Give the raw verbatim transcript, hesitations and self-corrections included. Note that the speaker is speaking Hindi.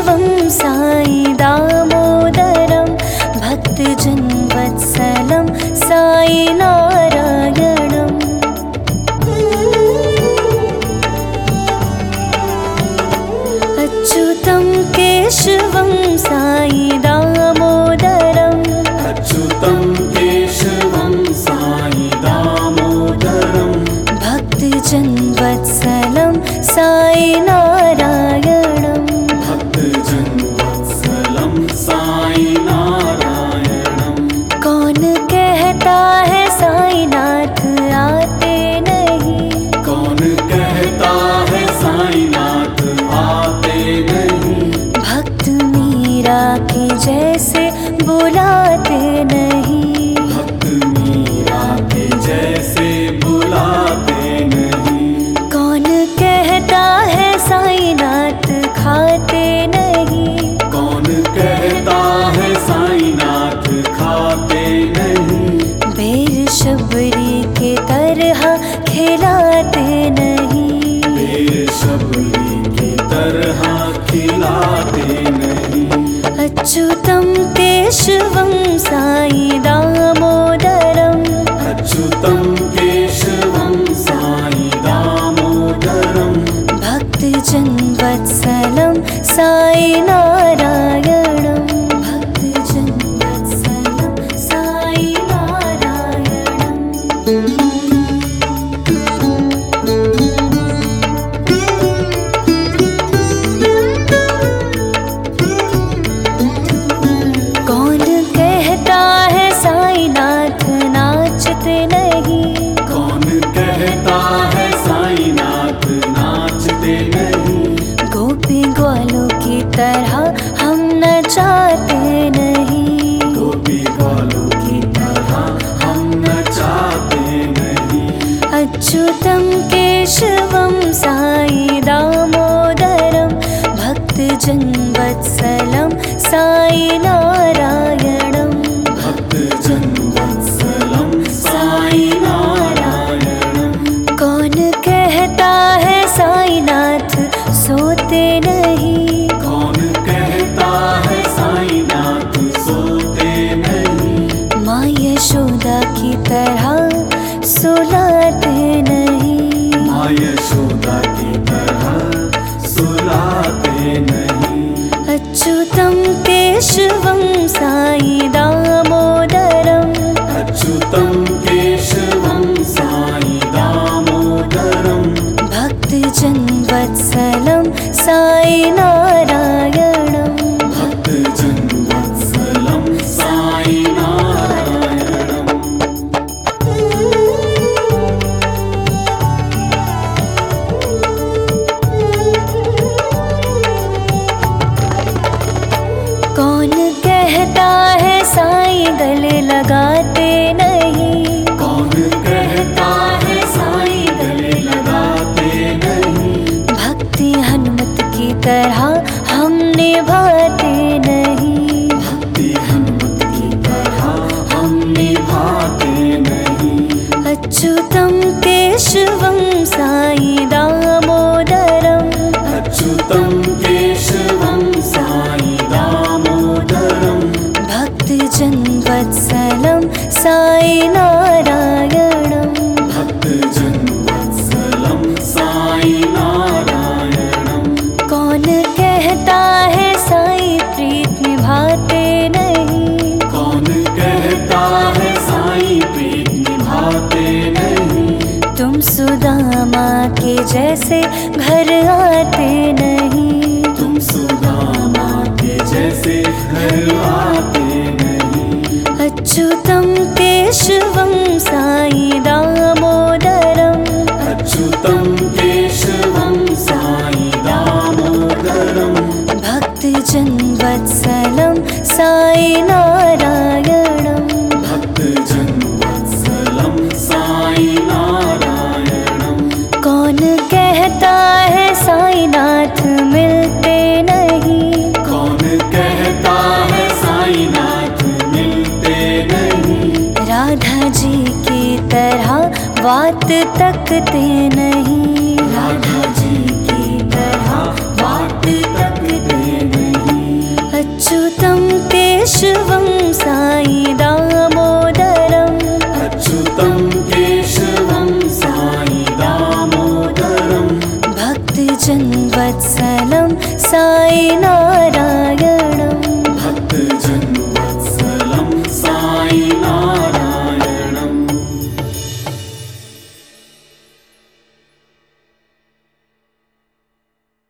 केशवं साई दामोदरं भक्तजनवत्सलं साई नारायणम्। अच्युतं केशवं साई दामोदरं अच्युतं केशवं साई दामोदरं भक्तजनवत्सलं साई नारायणम्। भक्तजनवत्सलं साई नारायणम्। कौन कहता है साईनाथ आते नहीं, कौन कहता है साईनाथ आते नहीं, भक्त मीरा के जैसे बुलाते नहीं, भक्त मीरा के जैसे बुलाते नहीं। कौन कहता है साईनाथ खाते नहीं, कौन कहता है साईनाथ खाते नहीं, बेर शबरी के तरह खिलाते नहीं, बेशबरी की तरह खिलाते नहीं। अच्युतं केशवं साई दामोदरं अच्युतं केशवं साई दामोदरं भक्तजनवत्सलं साई नारायणम्। भक्तजनवत्सलं साई नारायणम्। कौन कहता है साईनाथ नाचते नहीं, कौन कहता है साईनाथ नाचते नहीं, गोपी ग्वालों की तरह हम नचाते नहीं, गोपी ग्वालों की तरह हम नचाते नहीं। अच्युतं केशवं साई दामोदरं भक्तजनवत्सलं साई नारायणम्। भक्तजनवत्सलं साई नारायणम्। कौन कहता है साईनाथ सोते नहीं, कौन कहता है साईनाथ सोते नहीं, माँ यशोदा की तरह सुलाते नहीं, माँ यशोदा की तरह सुलाते नहीं। अच्युतं केशवं साई दामोदरं अच्युतं केशवं साई दामोदरं भक्तजनवत्सलं साई नारायणम्। भक्तजनवत्सलं साई नारायणम्। कौन कहता है साई गले लगाते नहीं, कौन कहता है साई गले लगाते नहीं, भक्ति हनुमत की तरह हम निभाते नहीं, भक्ति हनुमत की तरह हम निभाते नहीं। अच्युतं केशवं साई दामोदरं अच्युतं केशवं साई दामोदरं भक्तजनवत्सलं साई नारायणम्। भक्तजनवत्सलं साई नारायणम्। कौन कहता है साई प्रीत निभाते नहीं, कौन कहता है साई प्रीत निभाते नहीं, तुम सुदामा के जैसे घर आते नहीं, तुम सुदामा के जैसे घर आते नहीं। अच्युतं केशवं साई दामोदरं अच्युतं केशवं साई दामोदरं भक्तजनवत्सलं साई नारायणम्। भक्तजनवत्सलं साई नारायणम्। कौन कहता है साईनाथ मिलते नहीं, कौन कहता है साईनाथ मिलते नहीं, राधा जी की तरह बात तकते नहीं,